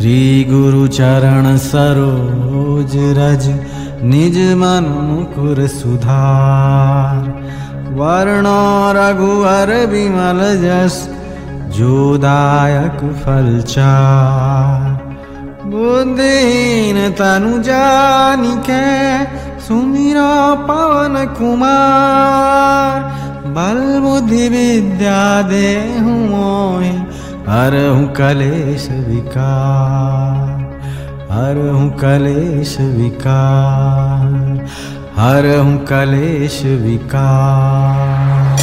श्री गुरु चरण सरोज रज निज मन मुकुर सुधार। वर्णो रघुवर विमल जस जो दायक फल चार। बुद्धिहीन तनु जानिके सुमिरो पवन कुमार। बल बुद्धि विद्या देहु मोहि हरहु कलेश विकार। हरहु कलेश विकार। हरहु कलेश विकार।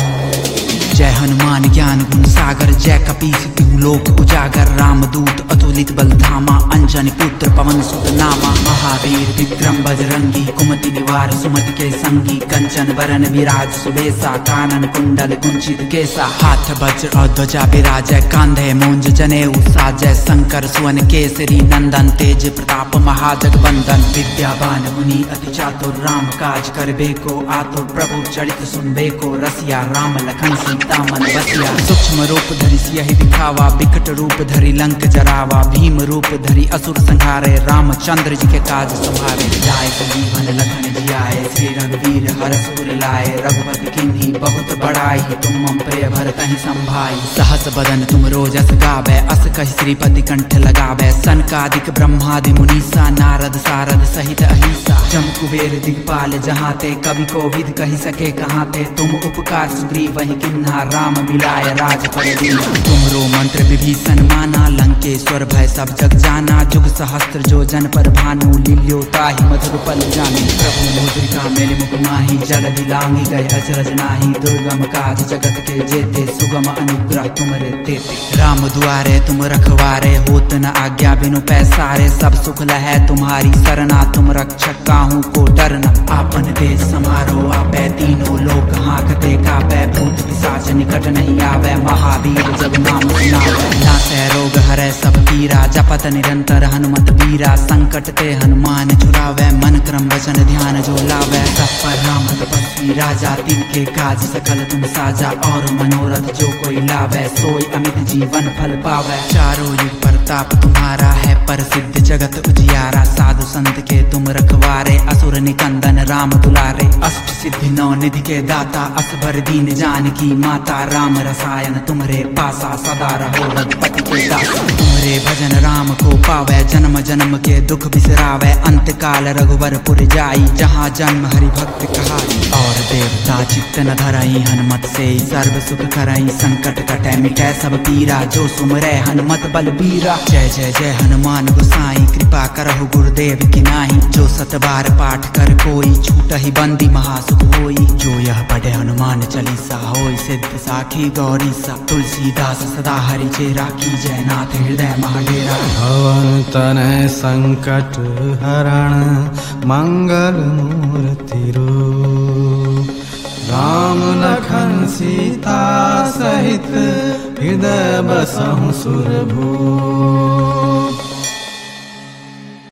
जय हनुमान ज्ञान गुण सागर जय कपीस तिहु लोक उजागर। रामदूत अतुलित बल धामा अंजनी पुत्र पवन सुत नामा। महावीर विक्रम बजरंगी कुमति निवार सुमति के संगी। कंचन बरन विराज सुबेसा कानन कुंडल कुंचित केसा। हाथ वज्र और ध्वजा विराजय कांधे मूंज जनेऊ साजय। शंकर सुवन केसरी नंदन तेज प्रताप महाजगवंदन। विद्यावान मुनि अति चातुर राम काज करबे को आतुर। प्रभु चरित सुनबे को रसिया राम लखन सीता मन बसिया। सूक्ष्म रूप धरि सियहि दिखावा विकट रूप धरि लंक जरावा। भीम रूप धरि असुर संहारे रामचंद्र जी के काज संभारे। लाए जीवन लखन जियाए श्री रघुवीर हरष उर लाए। रघुपति किन्ही बहुत बड़ाई तुम मम प्रिय भरतहि संभाई। सहस बदन तुम रोजस गावे अस कहि श्रीपति कंठ लगावे। सनकादिक ब्रह्मादि मुनीसा नारद सारद सहित अहिसा। जम कुबेर दिगपाल जहाँ ते कवि कोविद कहि सके कहाँ ते। तुम उपकार सुग्रीव वही किन्हा राम मिलाए राजपद दीन्हा। तुमरो मंत्र विभीषण माना लंकेश्वर भय सब जग जाना। जुग सहस्त्र जो जन पर भानु लील्यो ताहि मधुर पल जानी। प्रभु मुद्रिका मेलि मुख माहि जगति लांघि गए अचरज नाही। दुर्गम काज जगत के जेते सुगम अनुग्रह तुमरे तेते। राम दुआरे तुम रखवारे होत न आज्ञा बिनु पैसारे। सब सुख लहै तुम्हारी सरना तुम रक्षक काहू को डरना। आपन देश समारो आपै तीनों लोक हाँकते कापै। भूत पिशाच निकट नहीं आवे महावीर जब नाम सुनावे। नासै रोग हरै सब पीरा जपत निरंतर हनुमत बीरा। संकट ते हनुमान छुड़ावे मन क्रम वचन ध्यान जो लावे। सब पर राम तपस्वी राजा तिनके काज सकल तुम साजा। और मनोरथ जो कोई लावे सोई अमित जीवन फल पावे। चारों युग प्रताप तुम्हारा है प्रसिद्ध जगत उजियारा। साधु संत के तुम रखवारे असुर निकंदन राम दुलारे। अष्ट सिद्धि नौ निधि के दाता असबर दीन जानकी माता। राम रसायन तुमरे पासा सदा रहो रघुपति के दासा। तुमरे भजन राम को पावे जन्म जन्म के दुख बिसरावे। अंत काल रघुवर पुर जाई जहाँ जन्म हरि भक्त कहाई। और देवता चित्त न धरई हनुमत से सर्व सुख करई। संकट कटै मिटै सब पीरा जो सुमरै हनुमत बलबीरा। जय जय जय हनुमान गोसाई कृपा करहु गुरुदेव की नाही। जो सत बार पाठ कर कोई छूटहि बंदी महासुख होई। जो यह पढ़े हनुमान चालीसा होई सिद्ध साखी गौरी सा। तुलसीदास सदा हरि चेरा की जय नाथ हृदय महाडेरा। भवन तनय संकट हरण मंगल मूर्ति रूप। राम लखन सीता सहित हृदय बसहु सुरभूप।